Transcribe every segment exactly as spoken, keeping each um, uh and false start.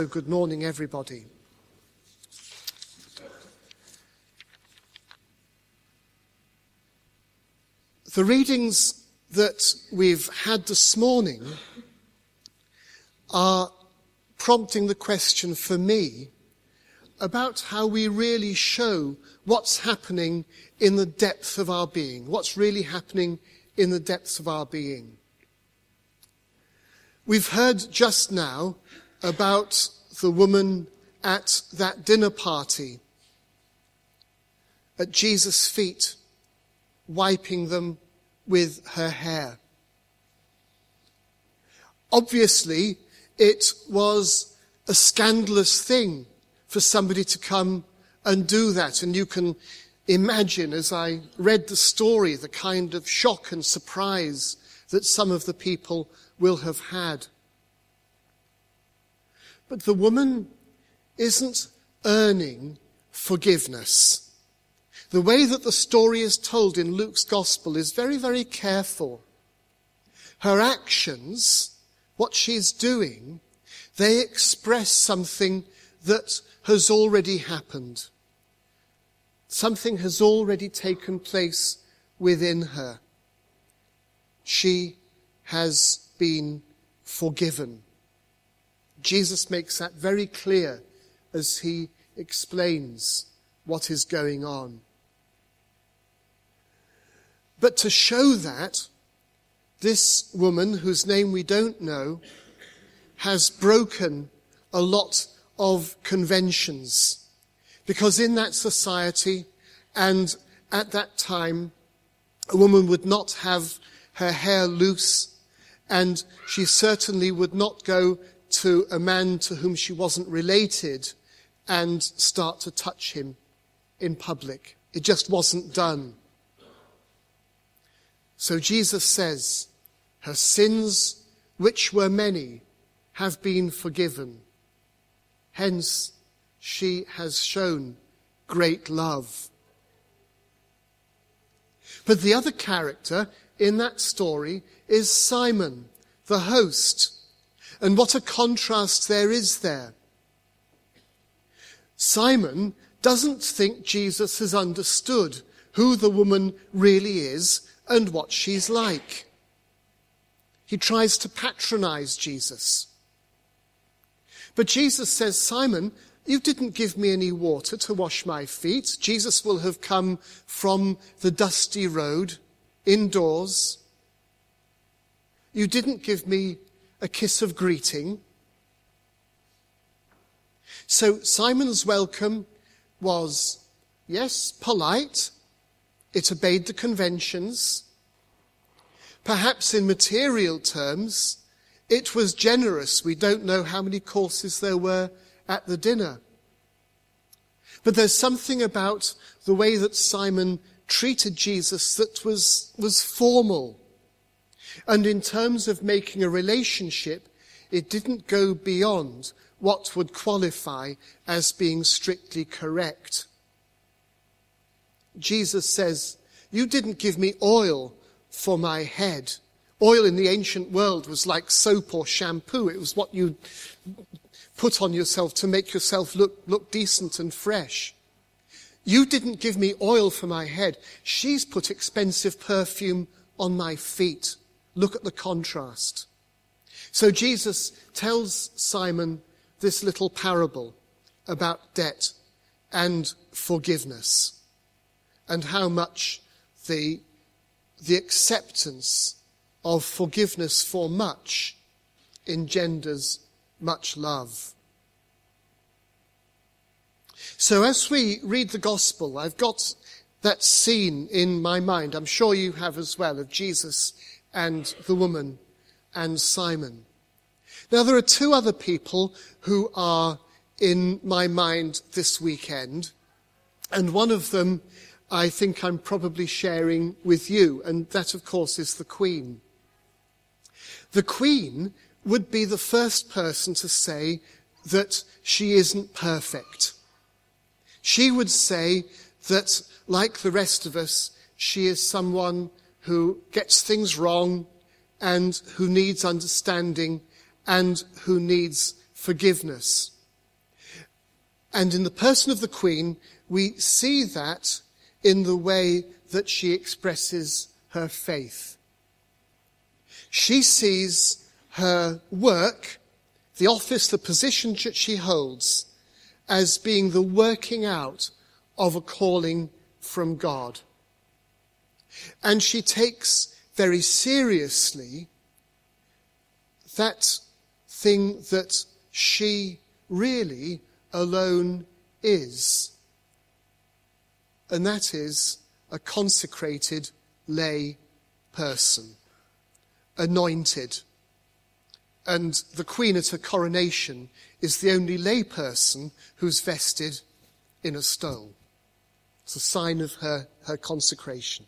Good morning, everybody. The readings that we've had this morning are prompting the question for me about how we really show what's happening in the depth of our being, what's really happening in the depths of our being. We've heard just now about the woman at that dinner party, at Jesus' feet, wiping them with her hair. Obviously, it was a scandalous thing for somebody to come and do that. And you can imagine, as I read the story, the kind of shock and surprise that some of the people will have had. But the woman isn't earning forgiveness. The way that the story is told in Luke's Gospel is very, very careful. Her actions, what she's doing, they express something that has already happened. Something has already taken place within her. She has been forgiven. Jesus makes that very clear as he explains what is going on. But to show that, this woman, whose name we don't know, has broken a lot of conventions. Because in that society and at that time, a woman would not have her hair loose, and she certainly would not go to a man to whom she wasn't related and start to touch him in public. It just wasn't done. So Jesus says, her sins, which were many, have been forgiven. Hence, she has shown great love. But the other character in that story is Simon, the host. And what a contrast there is there. Simon doesn't think Jesus has understood who the woman really is and what she's like. He tries to patronize Jesus. But Jesus says, Simon, you didn't give me any water to wash my feet. Jesus will have come from the dusty road, indoors. You didn't give me a kiss of greeting. So Simon's welcome was, yes, polite. It obeyed the conventions. Perhaps in material terms, it was generous. We don't know how many courses there were at the dinner. But there's something about the way that Simon treated Jesus that was, was formal. And in terms of making a relationship, it didn't go beyond what would qualify as being strictly correct. Jesus says, you didn't give me oil for my head. Oil in the ancient world was like soap or shampoo. It was what you put on yourself to make yourself look, look decent and fresh. You didn't give me oil for my head. She's put expensive perfume on my feet. Look at the contrast. So Jesus tells Simon this little parable about debt and forgiveness, and how much the, the acceptance of forgiveness for much engenders much love. So as we read the gospel, I've got that scene in my mind, I'm sure you have as well, of Jesus and the woman and Simon. Now there are two other people who are in my mind this weekend, and one of them I think I'm probably sharing with you, and that of course is the Queen. The Queen would be the first person to say that she isn't perfect. She would say that, like the rest of us, she is someone who gets things wrong and who needs understanding and who needs forgiveness. And in the person of the Queen, we see that in the way that she expresses her faith. She sees her work, the office, the position that she holds, as being the working out of a calling from God. And she takes very seriously that thing that she really alone is. And that is a consecrated lay person, anointed. And the Queen at her coronation is the only lay person who's vested in a stole. It's a sign of her, her consecration.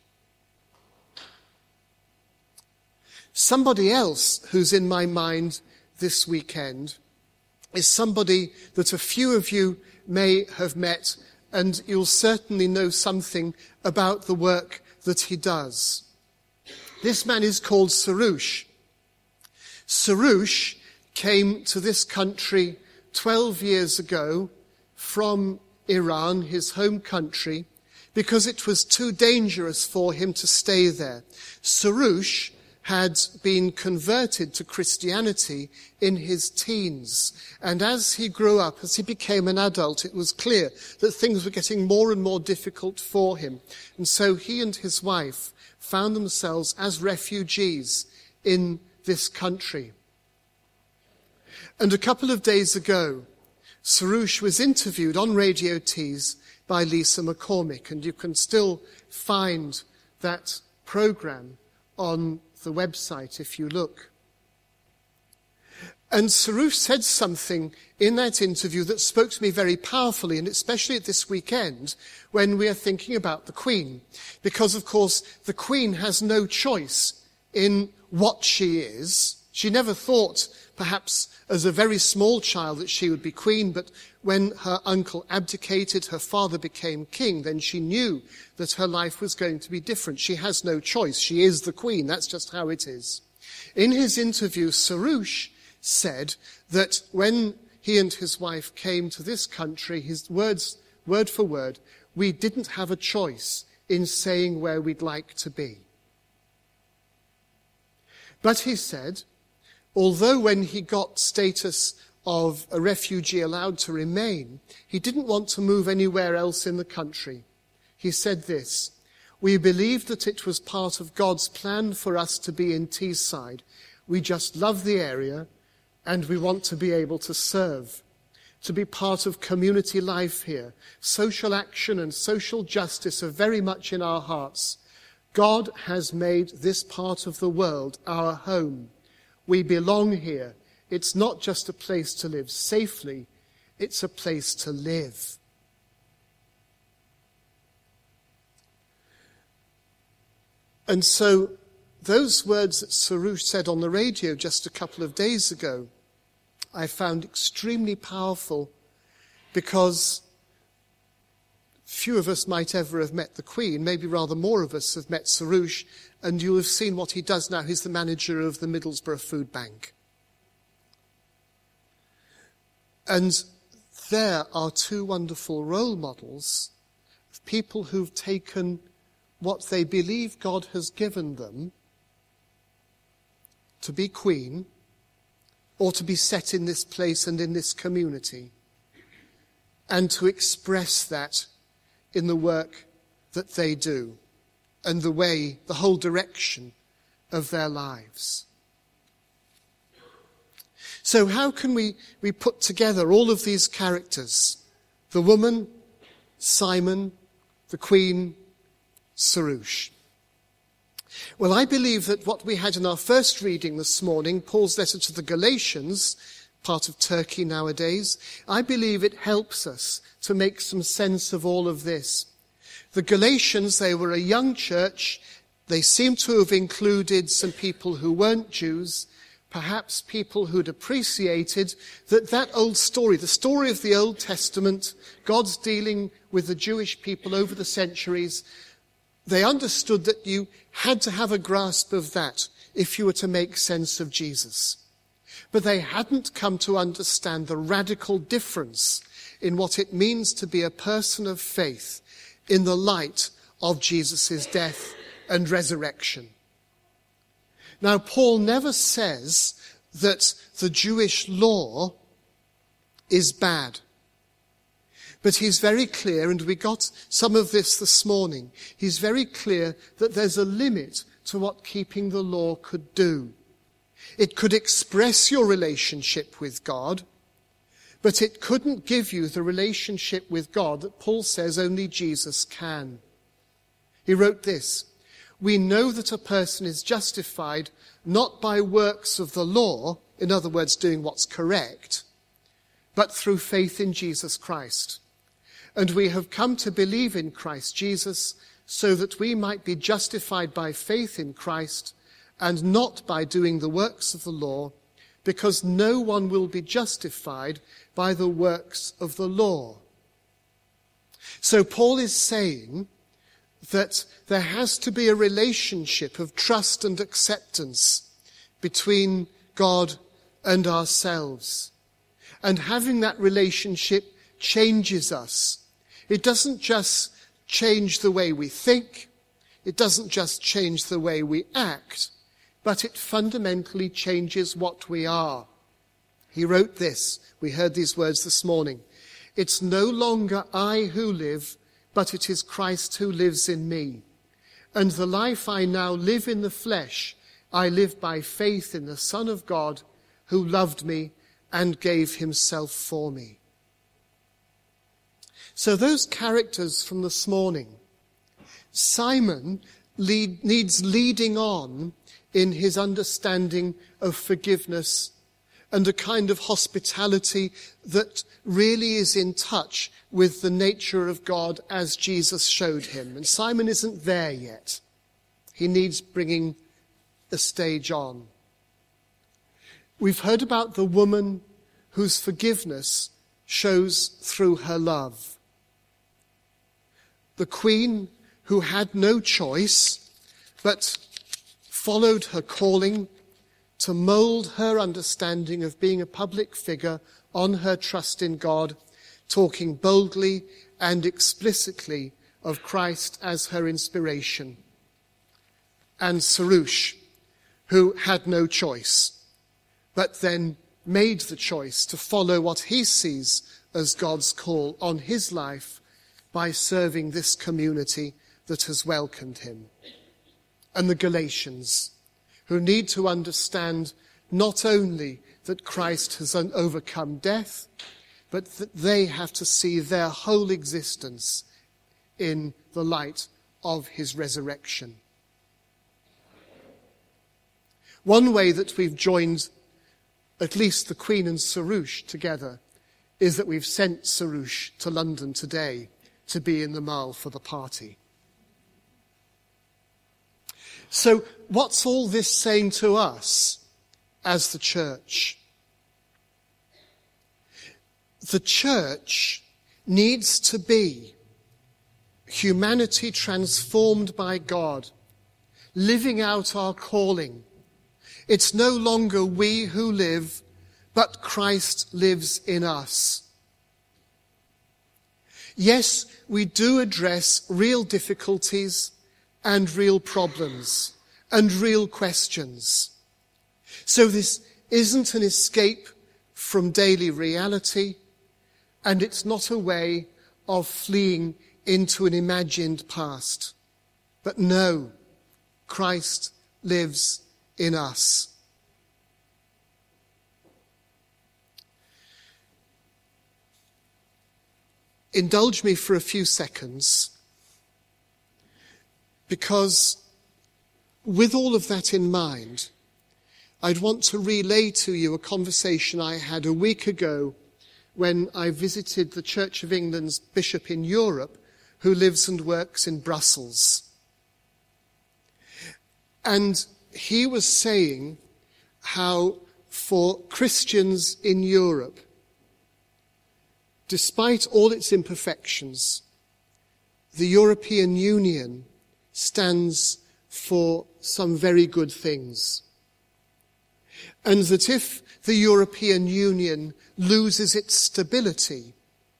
Somebody else who's in my mind this weekend is somebody that a few of you may have met, and you'll certainly know something about the work that he does. This man is called Soroush. Soroush came to this country twelve years ago from Iran, his home country, because it was too dangerous for him to stay there. Soroush had been converted to Christianity in his teens. And as he grew up, as he became an adult, it was clear that things were getting more and more difficult for him. And so he and his wife found themselves as refugees in this country. And a couple of days ago, Soroush was interviewed on Radio Tees by Lisa McCormick, and you can still find that program on the website if you look. And Soroush said something in that interview that spoke to me very powerfully, and especially at this weekend when we are thinking about the Queen. Because, of course, the Queen has no choice in what she is. She never thought, perhaps as a very small child, that she would be queen, but when her uncle abdicated, her father became king, then she knew that her life was going to be different. She has no choice. She is the Queen. That's just how it is. In his interview, Soroush said that when he and his wife came to this country, his words, word for word, we didn't have a choice in saying where we'd like to be. But he said, although when he got status of a refugee allowed to remain, he didn't want to move anywhere else in the country. He said this: we believed that it was part of God's plan for us to be in Teesside. We just love the area and we want to be able to serve, to be part of community life here. Social action and social justice are very much in our hearts. God has made this part of the world our home. We belong here. It's not just a place to live safely, it's a place to live. And so those words that Soroush said on the radio just a couple of days ago, I found extremely powerful, because few of us might ever have met the Queen. Maybe rather more of us have met Soroush, and you'll have seen what he does now. He's the manager of the Middlesbrough Food Bank. And there are two wonderful role models of people who've taken what they believe God has given them to be queen, or to be set in this place and in this community, and to express that in the work that they do and the way, the whole direction of their lives. So how can we, we put together all of these characters? The woman, Simon, the Queen, Soroush. Well, I believe that what we had in our first reading this morning, Paul's letter to the Galatians, part of Turkey nowadays, I believe it helps us to make some sense of all of this. The Galatians, they were a young church. They seem to have included some people who weren't Jews, perhaps people who'd appreciated that that old story, the story of the Old Testament, God's dealing with the Jewish people over the centuries, they understood that you had to have a grasp of that if you were to make sense of Jesus. but they hadn't come to understand the radical difference in what it means to be a person of faith in the light of Jesus' death and resurrection. Now, Paul never says that the Jewish law is bad. But he's very clear, and we got some of this this morning, he's very clear that there's a limit to what keeping the law could do. It could express your relationship with God, but it couldn't give you the relationship with God that Paul says only Jesus can. He wrote this, "We know that a person is justified not by works of the law," in other words, doing what's correct, "but through faith in Jesus Christ. And we have come to believe in Christ Jesus so that we might be justified by faith in Christ and not by doing the works of the law, because no one will be justified by the works of the law." So Paul is saying that there has to be a relationship of trust and acceptance between God and ourselves. And having that relationship changes us. It doesn't just change the way we think. It doesn't just change the way we act, but it fundamentally changes what we are. He wrote this. We heard these words this morning. "It's no longer I who live, but it is Christ who lives in me. And the life I now live in the flesh, I live by faith in the Son of God, who loved me and gave himself for me." So those characters from this morning, Simon lead, needs leading on in his understanding of forgiveness and a kind of hospitality that really is in touch with the nature of God as Jesus showed him. And Simon isn't there yet. He needs bringing a stage on. We've heard about the woman whose forgiveness shows through her love. The queen who had no choice but followed her calling to mould her understanding of being a public figure on her trust in God, talking boldly and explicitly of Christ as her inspiration. And Sarush, who had no choice, but then made the choice to follow what he sees as God's call on his life by serving this community that has welcomed him. And the Galatians, who need to understand not only that Christ has overcome death, but that they have to see their whole existence in the light of his resurrection. One way that we've joined at least the Queen and Sarush together is that we've sent Sarush to London today to be in the Mall for the party. So what's all this saying to us as the church? The church needs to be humanity transformed by God, living out our calling. It's no longer we who live, but Christ lives in us. Yes, we do address real difficulties and real problems and real questions. So this isn't an escape from daily reality, and it's not a way of fleeing into an imagined past. But no, Christ lives in us. Indulge me for a few seconds, because with all of that in mind, I'd want to relay to you a conversation I had a week ago when I visited the Church of England's bishop in Europe, who lives and works in Brussels. And he was saying how for Christians in Europe, despite all its imperfections, the European Union stands for some very good things. and that if the European Union loses its stability,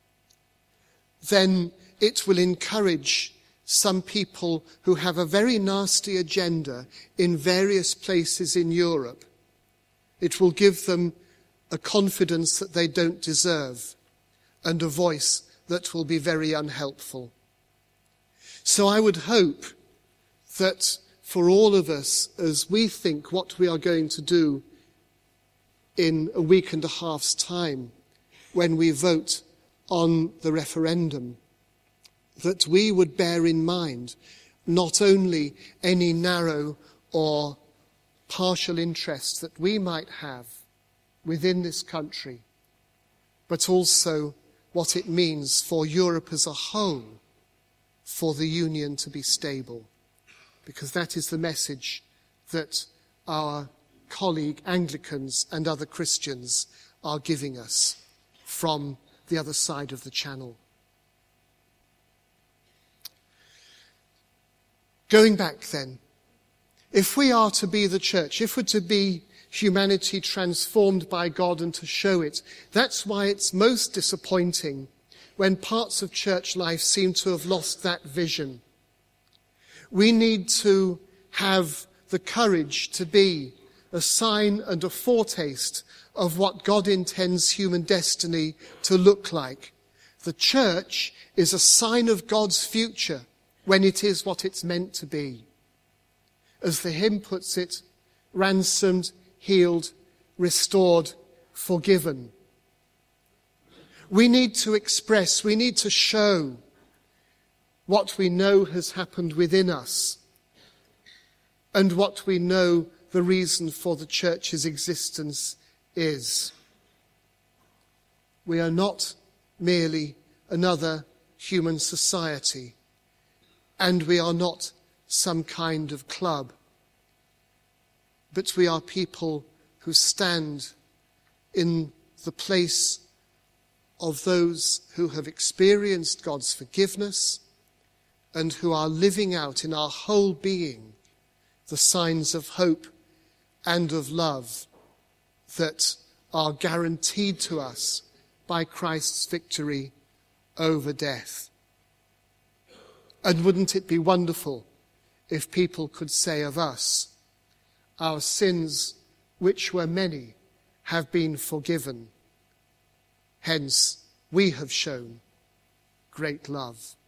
then it will encourage some people who have a very nasty agenda in various places in Europe. It will give them a confidence that they don't deserve and a voice that will be very unhelpful. So I would hope that for all of us, as we think what we are going to do in a week and a half's time when we vote on the referendum, that we would bear in mind not only any narrow or partial interests that we might have within this country, but also what it means for Europe as a whole for the union to be stable. Because that is the message that our colleague Anglicans and other Christians are giving us from the other side of the Channel. Going back then, if we are to be the church, if we're to be humanity transformed by God and to show it, that's why it's most disappointing when parts of church life seem to have lost that vision. We need to have the courage to be a sign and a foretaste of what God intends human destiny to look like. The church is a sign of God's future when it is what it's meant to be. As the hymn puts it, ransomed, healed, restored, forgiven. We need to express, we need to show what we know has happened within us and what we know the reason for the church's existence is. We are not merely another human society, and we are not some kind of club, but we are people who stand in the place of those who have experienced God's forgiveness and who are living out in our whole being the signs of hope and of love that are guaranteed to us by Christ's victory over death. And wouldn't it be wonderful if people could say of us, our sins, which were many, have been forgiven. Hence, we have shown great love.